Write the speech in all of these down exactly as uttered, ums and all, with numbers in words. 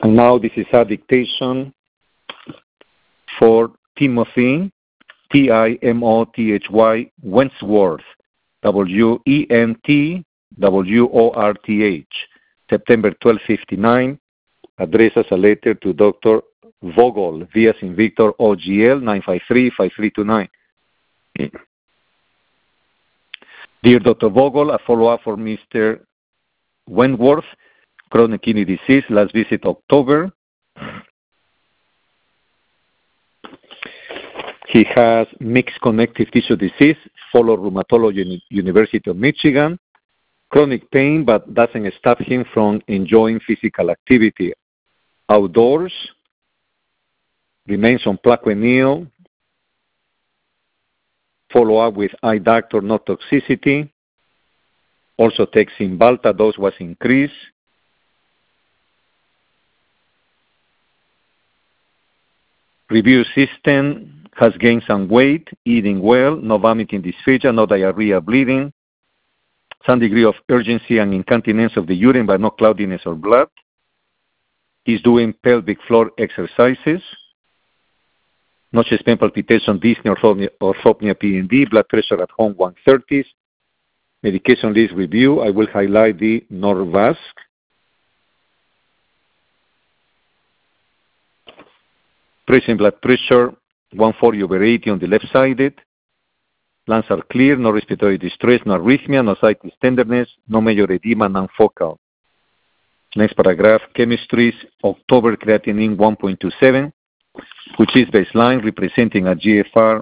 And now this is a dictation for Timothy, T I M O T H Y, Wentworth, W E N T W O R T H, September twelfth, fifty-nine, addressed as a letter to Doctor Vogel, V as in Victor, O G L, nine five three, five three two nine. Dear Doctor Vogel, a follow-up for Mister Wentworth, chronic kidney disease, last visit October. He has mixed connective tissue disease, follow rheumatology, University of Michigan, chronic pain, but doesn't stop him from enjoying physical activity outdoors, remains on Plaquenil, follow up with eye doctor, no toxicity, also takes Cymbalta, dose was increased. Review system, has gained some weight, eating well, no vomiting, dysphagia, no diarrhea, bleeding, some degree of urgency and incontinence of the urine, but no cloudiness or blood. He's doing pelvic floor exercises, no chest pain, palpitation, dyspnea, orthopnea, orthopnea, P N D, blood pressure at home one thirty. Medication list review, I will highlight the Norvasc. Present blood pressure, one forty over eighty on the left-sided. Lungs are clear, no respiratory distress, no arrhythmia, no sightless tenderness, no major edema, non-focal. Next paragraph, chemistries, October creatinine one point two seven, which is baseline, representing a G F R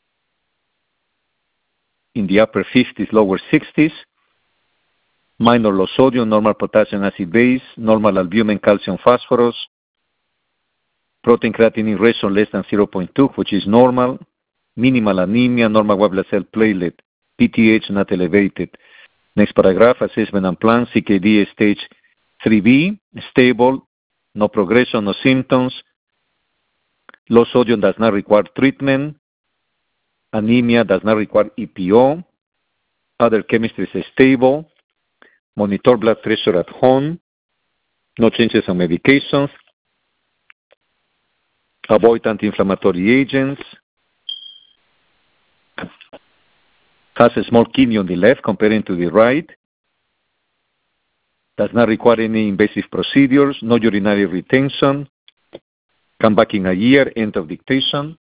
in the upper fifties, lower sixties. Minor low sodium, normal potassium acid base, normal albumin, calcium, phosphorus. Protein creatinine ratio less than zero point two, which is normal. Minimal anemia, normal white blood cell platelet. P T H not elevated. Next paragraph, assessment and plan, C K D stage three B, stable, no progression, no symptoms. Low sodium does not require treatment. Anemia does not require E P O. Other chemistry is stable. Monitor blood pressure at home. No changes on medications. Avoid anti-inflammatory agents. Has a small kidney on the left comparing to the right. Does not require any invasive procedures. No urinary retention. Come back in a year. End of dictation.